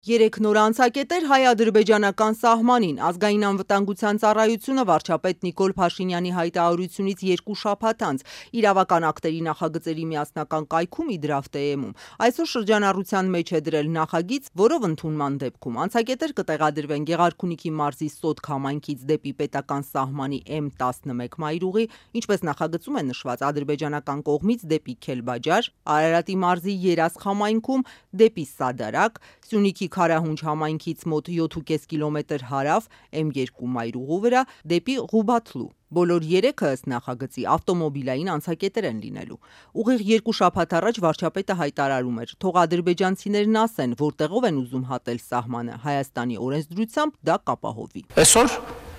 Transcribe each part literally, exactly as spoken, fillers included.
Երեք նոր անցակետեր հայ-ադրբեջանական սահմանին։ Ազգային անվտանգության ծառայությունը վարչապետ Նիկոլ Փաշինյանի հայտարարությունից երկու շաբաթ անց իրավական ակտերի նախագծերի միասնական կայքում Իդրավթ-ում այսօր շրջանառության մեջ է դրել նախագիծ, որով ընդունման դեպքում անցակետեր կտեղադրվեն Գեղարքունիքի մարզի Սոտք համայնքից դեպի պետական սահմանի էմ տասնմեկ մայրուղի, ինչպես նախագծում է նշված, ադրբեջանական կողմից դեպի Քելբաջար, Արարատի մարզի Երասխ համայնքում դեպի Սադարակ, Սյունիքի Քարահունչ համայնքից մոտ յոթ ու կես կիլոմետր հարավ էմ երկու մայրուղու վրա դեպի Ղուբաթլու։ Բոլոր երեքը ըստ նախագծի ավտոմոբիլային անցակետեր են լինելու։ Ուղիղ երկու շաբաթ առաջ վարչապետը հայտարարում էր, թող ադրբեջանցիներն ասեն, որտեղով են ուզում հատել սահմանը, Հայաստանի օրենսդրությամբ դա կապահովի։ Այսօր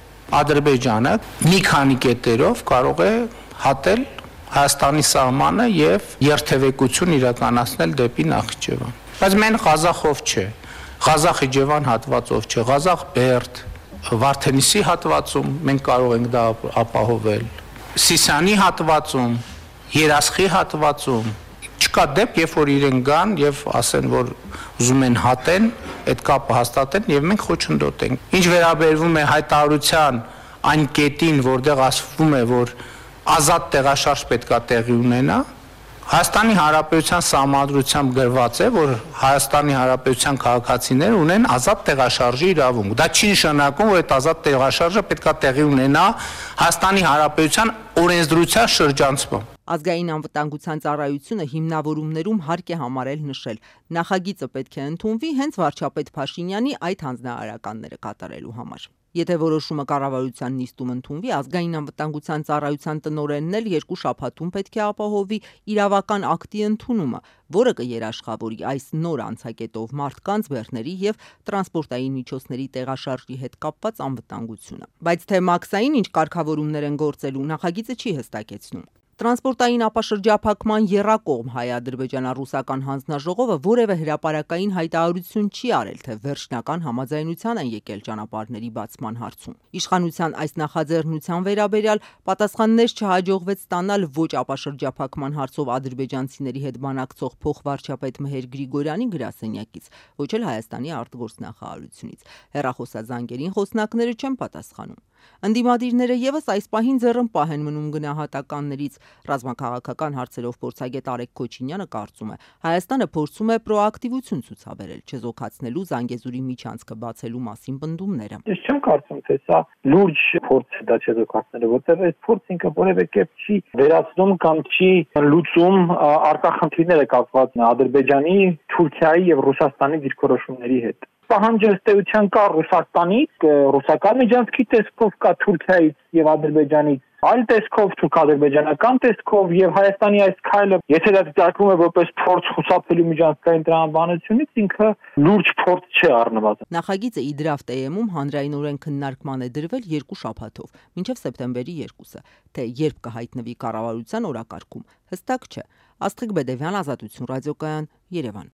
Ադրբեջանը մի քանի կետերով կարող է հատել Հայաստանի սահմանը եւ երթևեկություն իրականացնել դեպի Նախիջևան։ Բայց մեն Ղազախով չէ, Ղազախ-Իջևան հատվածով չէ, Ղազախ-Բերդ, Վարդենիսի հատվածում մենք կարող ենք դա ապահովել, Սիսիանի հատվածում, Երասխի հատվածում, չկա դեպք, երբ որ իրեն գան եւ ասեն, որ ուզում են հատեն, այդ կապը հաստատեն եւ մենք խոչընդոտենք։ Ինչ վերաբերվում է հայտարարության այն կետին, որտեղ ասվում է, որ ազատ տեղաշարժ պետք է տեղի ունենա, Հայաստանի Հանրապետության Սահմանադրությամբ գրված է, որ Հայաստանի Հանրապետության քաղաքացիները ունեն ազատ տեղաշարժի իրավունք։ Դա չի նշանակում, որ այդ ազատ տեղաշարժը պետք է տեղի ունենա Հայաստանի Հանրապետության օրենսդրության շրջանցմամբ։ Ազգային անվտանգության ծառայությունը հիմնավորումներում հարկ է համարել նշել, նախագիծը պետք է ընդունվի հենց վարչապետ Փաշինյանի այդ հանձնարարականները կատարելու համար։ Եթե որոշումը կառավարության նիստում ընդունվի, ազգային անվտանգության ծառայության տնօրենն էլ երկու շաբաթում պետք է ապահովի իրավական ակտի ընդունումը, որը կերաշխավորի այս նոր անցակետով մարդկանց, բեռների եւ տրանսպորտային միջոցների տեղաշարժի հետ կապված անվտանգությունը։ Բայց թե մաքսային ինչ կարգավորումներ են գործելու, նախագիծը չի հստակեցնում։ Տրանսպորտային ապաշրջափակման եռակողմ հայ-ադրբեջանա-ռուսական հանձնաժողովը որևէ հրապարակային հայտարարություն չի արել, թե վերջնական համաձայնության են եկել ճանապարհների բացման հարցում։ Իշխանության այս նախաձեռնության վերաբերյալ պատասխաններ չհաջողվեց ստանալ ոչ ապաշրջափակման հարցով ադրբեջանցիների հետ բանակցող փոխվարչապետ Մեհեր Գրիգորյանի գրասենյակից, ոչ էլ Հայաստանի արտգործնախարարությունից։ Հեռախոսազանգերին խոսնակները չեն պատասխանում։ Ընդդիմադիրները եւս այս պահին ձեռնպահ են մնում գնահատականներից։ Ռազմաքաղաքական հարցերով փորձագետ Արեգ Քոչինյանը կարծում է, Հայաստանը փորձում է պրոակտիվություն ցուցաբերել, չեզոքացնելու Զանգեզուրի միջանցքը բացելու մասին պնդումները։ Ես չեմ կարծում, թե սա լուրջ փորձ է դա չեզոքացնելը, որտեղ այս փորձը ինքը որևէ կերպ չի վերացնում կամ չի լուծում արտախնդիրները կապված Ադրբեջանի, Թուրքիայի եւ Ռուսաստանի դիրքորոշումների հետ։ Պահանջը ըստ էության կա Ռուսաստանից, ռուսական միջանցքի տեսքով կա Թուրքիայից եւ Ադրբեջանից, այլ տեսքով թուրք-ադրբեջանական տեսքով եւ Հայաստանի այս քայլը, եթե դա դիտարկվում է որպես փորձ խուսափելու միջանցքային տրամաբանությունից, ինքը լուրջ փորձ չէ առնվազն։ Նախագիծը Իդրավթ-ում հանրայնորեն քննարկման է դրվել երկու շաբաթով, մինչև սեպտեմբերի երկուսը, թե երբ կհայտնվի կառավարության օրակարգում, հստակ չէ։ Աստղիկ Բեդևյան, Ազատություն ռադիոկայան, Երևան։